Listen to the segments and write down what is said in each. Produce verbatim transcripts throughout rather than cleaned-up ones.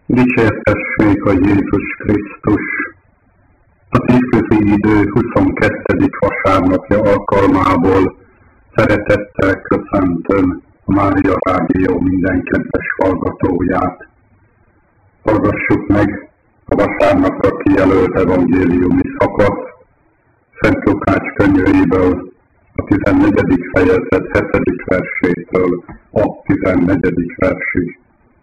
Dicsértessék a Jézus Krisztus! A Tévközi Idő huszonkettedik vasárnapja alkalmából szeretettel köszöntöm a Mária Rádió minden kedves hallgatóját. Hallgassuk meg a vasárnapra kijelölt evangéliumi szakasz Szent Lukács könyvéből, a tizennegyedik fejezet hetedik versétől a tizennegyedik versig.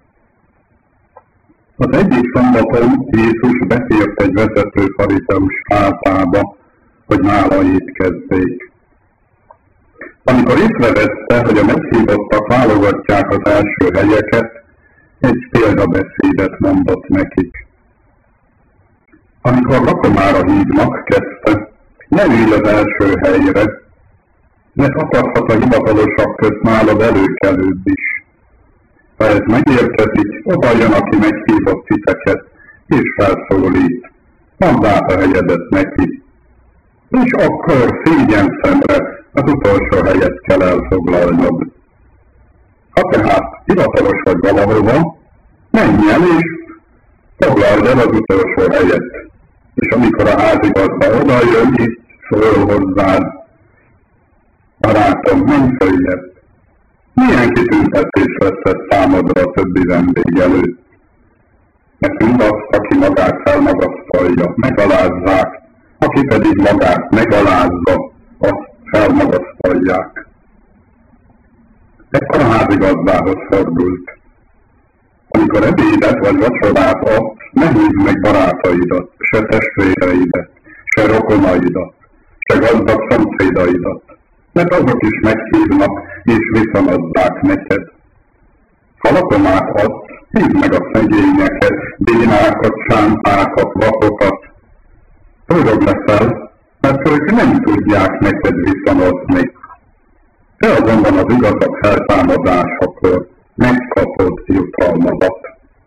Az egyik szombaton Jézus betért egy vezető farizeus házába, hogy nála étkezzék. Amikor észrevette, hogy a meghívottak válogatják az első helyeket, egy példabeszédet mondott nekik. Amikor lakomára hívnak, kezdte, ne ülj az első helyre, mert akadhat a hivatalosak közt nálad előkelőbb is. Ha ez megérkezik, oda jön, aki meghívott titeket, és felszólít. Mondd át a helyedet neki. És akkor szégyen szemre az utolsó helyet kell elfoglalnod. Ha tehát hivatalos vagy valahova, menj el és foglald el az utolsó helyet. És amikor a házigazda oda jön, itt szól hozzád. Barátom, menj följebb. Milyen kitüntetés lesz ez számodra a többi vendég előtt? Mert mindazt, aki magát felmagasztalja, megalázzák, aki pedig magát megalázza, azt felmagasztalják. Ekkor a házigazdához fordult. Amikor ebédet vagy vacsorát adsz, ne hívd meg barátaidat, se testvéreidet, se rokonaidat, se gazdag szomszédaidat, mert azok is meghívnak és viszonozzák neked. Ha lakomát adsz, hívd meg a szegényeket, bénákat, sántákat, vakokat. Boldog leszel, mert ők nem tudják neked viszonozni. Te azonban az igazak feltámadásakor megkapod jutalmadat.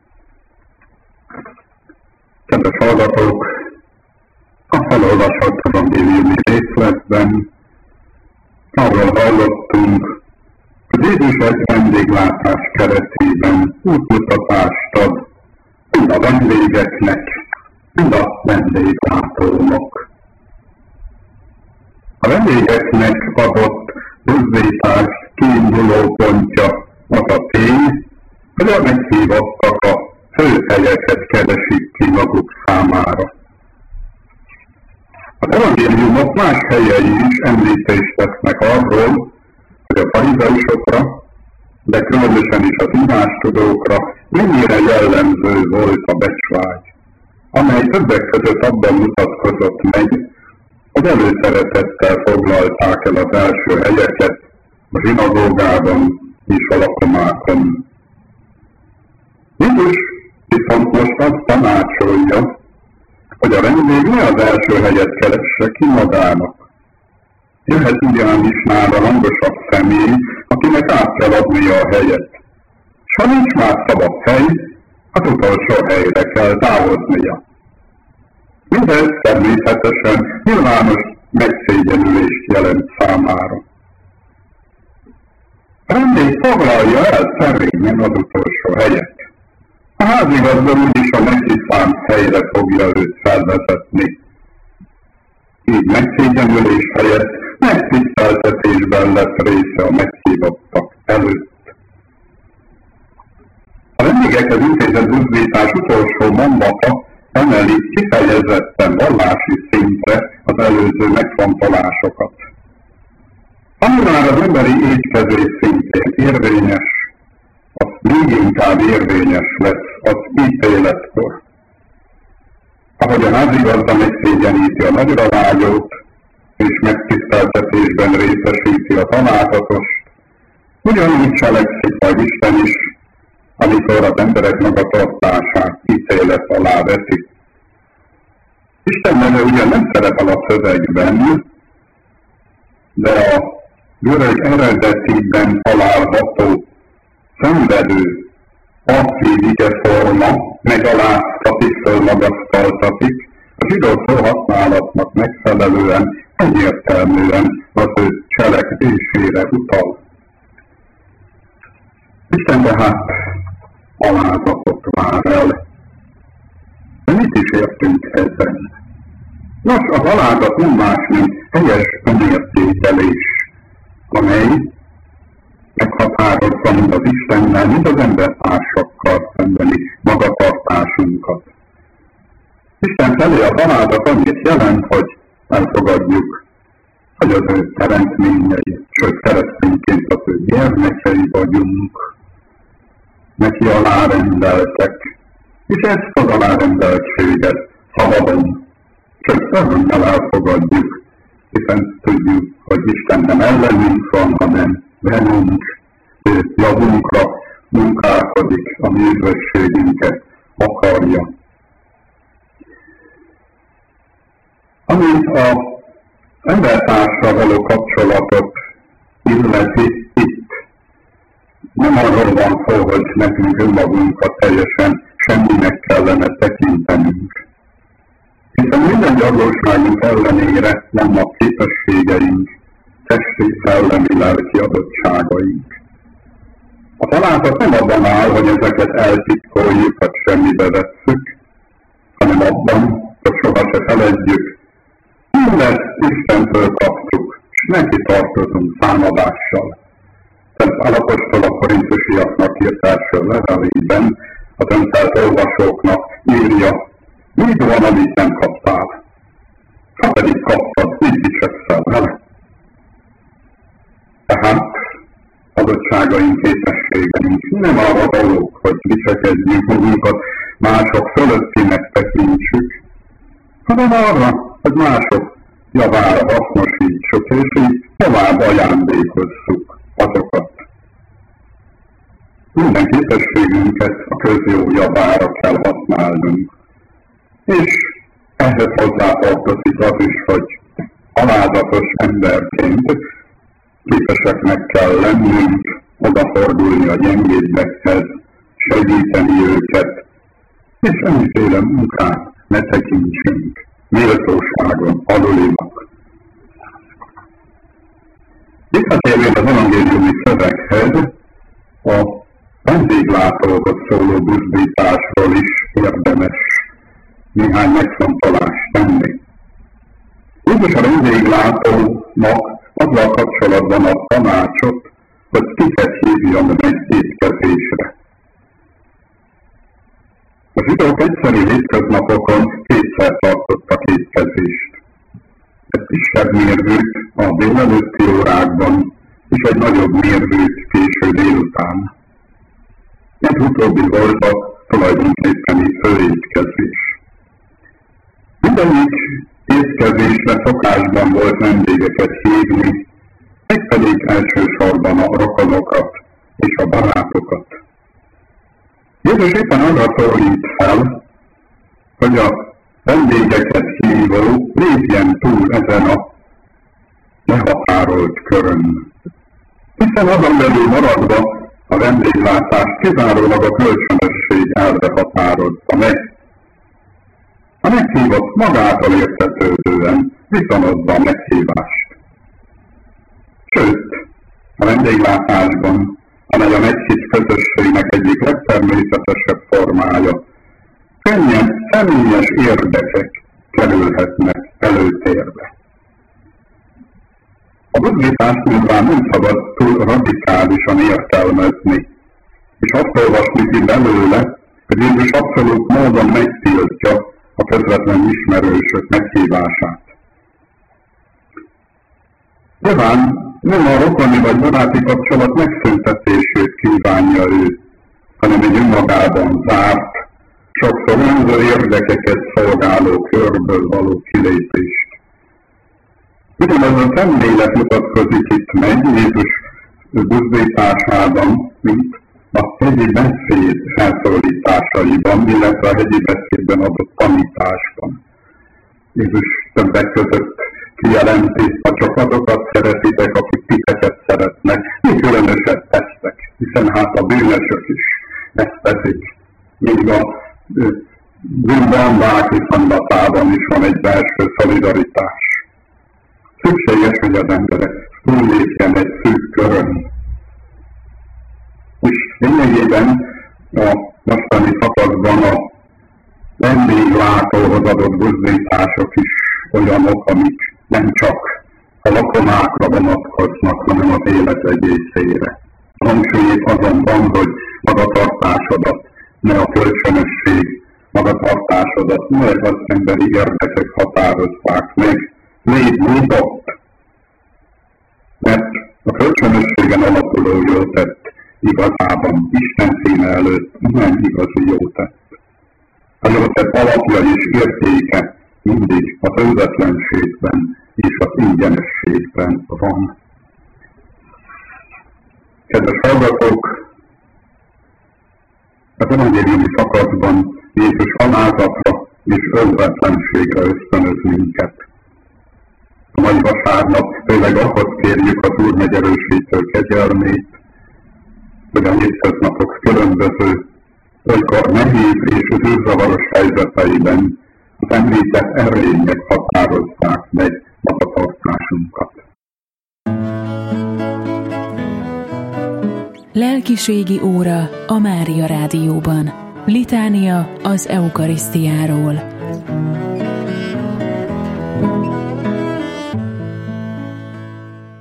Kedves hallgatók, a felolvasott evangéliumi részletben arról hallottunk, hogy Jézus egy vendéglátás keretében útmutatást ad mind a vendégeknek, mind a vendéglátónak. A vendégeknek adott buzdítás kiinduló pontja az a tény, hogy a meghívottak a fő helyeket keresik ki maguk számára. Az evangéliumok más helyei is említést tesznek arról, hogy a farizeusokra, de különösen is az írástudókra mennyire jellemző volt a becsvágy, amely többek között abban mutatkozott meg, hogy előszeretettel foglalták el az első helyeket a zsinagógában és a lakomákon. Jézus viszont most azt tanácsolja, hogy a vendég ne az első helyet keresse ki magának. Jöhet ugyanis nála hangosabb személy, akinek át kell adnia a helyet. S ha nincs már szabad hely, az utolsó helyre kell távoznia. Mindez természetesen nyilvános megszégyenülést jelent számára. A vendég foglalja el szerényen az utolsó helyet. A házigazda úgyis a neki szánt helyre fogja őt felvezetni. Így megszégyenülés helyett megtiszteltetésben lesz része a meghívottak előtt. A vendégekhez intézett buzdítás utolsó mondata emeli kifejezetten vallási szintre az előző megfontolásokat. Ami már az emberi étkezés szintén érvényes, az még inkább érvényes lesz az ítéletkor. Ahogy a házigazda megszégyeníti a nagyra vágyót, és megtiszteltetésben részesíti a találatost, ugyanúgy cselekszik majd Isten is, amikor az emberek magatartását ítélet alá veszi. Isten neve ugyan nem szerepel a szövegben, de a görög eredetiben található szenvedő, passzív igeforma megaláztatik, fölmagasztaltatik, a zsidó szóhasználatnak megfelelően egyértelműen az ő cselekvésére utal. Isten tehát alázatot vár el. De mit is értünk ezen? Nos, az alázat nem más, mint helyes önértékelés, amely meghatározza mind az Istennel, mind az embertársakkal szembeni magatartásunkat. Isten felé az alázat annyit jelent, hogy elfogadjuk, hogy az ő teremtményei, sőt keresztényként az ő gyermekei vagyunk, neki alárendeltek, és ezt az alárendeltséget szabadon, sőt örömmel elfogadjuk, hiszen tudjuk, hogy Isten nem ellenünk van, hanem velünk, javunkra munkálkodik, a mi üdvösségünket akarja. Ami az embertársra való kapcsolatot illeti, itt nem arról van szó, hogy nekünk önmagunkat teljesen semminek kellene tekintenünk. Hiszen minden gyarlóságunk ellenére vannak képességeink, testi, szellemi, lelki adottságaink. A találkozat nem abban áll, hogy ezeket eltitkoljuk, vagy semmibe vesszük, hanem abban, hogy soha se feledjük, mindezt Istentől kaptuk, és neki tartozunk számadással. Tehát alapostól a korintusiaknak írt első levelében az öntelt olvasóknak írja, mit van, amit nem kaptál? Ha pedig kaptad, mit dicsekszel vele? Tehát adottságaink, képességeink nem arra valók, hogy dicsekedjünk magunkat, mások fölöttinek tekintsük, hanem arra, hogy mások javára hasznosítsuk, és így tovább ajándékozzuk azokat. Minden képességünket a közjó javára kell használnunk. És ehhez hozzátartozik az is, hogy alázatos emberként képeseknek kell lennünk, odafordulni a gyengébbekhez, segíteni őket, és semmiféle munkát ne tekintsünk méltóságon alulinak. Visszatérvén az evangéliumi szöveghez, a vendéglátóhoz szóló buzdításról is érdemes néhány megfontolást tenni. Jézus a vendéglátónak azzal kapcsolatban a tanácsot, hogy kiket hívjon meg étkezésre. A zsidók egyszerű hétköznapokon kétszer tartottak étkezést. Egy kisebb mérvűt a délelőtti órákban, és egy nagyobb mérvűt késő délután. Ez utóbbi volt a tulajdonképpeni főétkezés. Mindegyik étkezésre szokásban volt vendégeket hívni, meg pedig elsősorban a rokonokat és a barátokat. Jézus éppen arra szólít fel, hogy a vendégeket hívó lépjen túl ezen a lehatárolt körön. Hiszen azon belül maradva a vendéglátást kizárólag a kölcsönösség elve határozza meg. A meghívott magától értetődően viszonozza a meghívást. Sőt, a vendéglátásban, amely a meghitt közösségnek egyik legtermészetesebb formája, könnyen személyes érdekek kerülhetnek előtérbe. A buddhizmást nyilván nem szabad túl radikálisan értelmezni, és azt olvasni ki belőle, hogy Jézus abszolút módon megtiltja a közvetlen ismerősök meghívását. Nyilván nem a rokoni vagy baráti kapcsolat megszüntetését kívánja ő, hanem egy önmagában zárt, sokszor önző érdekeket szolgáló körből való kilépést. Ugyanaz a szemlélet mutatkozik itt meg Jézus buzdításában, mint a hegyi beszéd felszólításaiban, illetve a hegyi beszédben adott tanításban. Jézus többek között kijelenti, ha csak azokat szeretitek, akik titeket szeretnek, mi különöset tesztek, hiszen hát a bűnösök is ezt teszik. Még a bűnbandák viszonylatában is van egy belső szolidaritás. Szükséges, hogy az emberek túllépjen egy szűk körön. És lényegében a mostani szakaszban magához adott buzdítások is olyanok, amik nem csak a lakomákra vonatkoznak, hanem az élet egészére. A hangsúly azonban, hogy magatartásodat, ne a kölcsönösség, magatartásodat, ne az emberi érdekek határozzák meg, légy nyitott, mert a kölcsönösségen alapuló jó tett igazában Isten színe előtt nem igazi jó tett. A jó tett alapja és értéke mindig az önzetlenségben és az ingyenességben van. Kedves hallgatók, az evangéliumi szakaszban Jézus alázatra és önzetlenségre ösztönöz minket. A mai vasárnap főleg ahhoz kérjük az Úr megerősítő kegyelmét, hogy a hétköznapok különböző, olykor nehéz és zűrzavaros helyzeteiben az említett erények határozzák meg magatartásunkat. Lelkiségi óra a Mária Rádióban. Litánia az eukarisztiáról.